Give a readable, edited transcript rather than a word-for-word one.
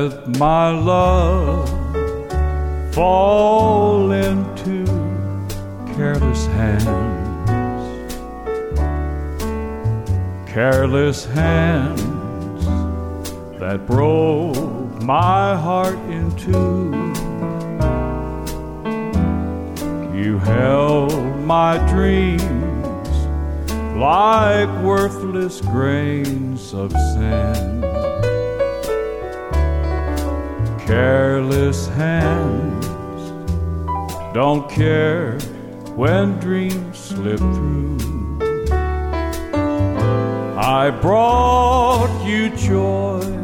let my love fall into careless hands, careless hands that broke my heart in two. You held my dreams like worthless grains of sand. Careless hands don't care when dreams slip through. I brought you joy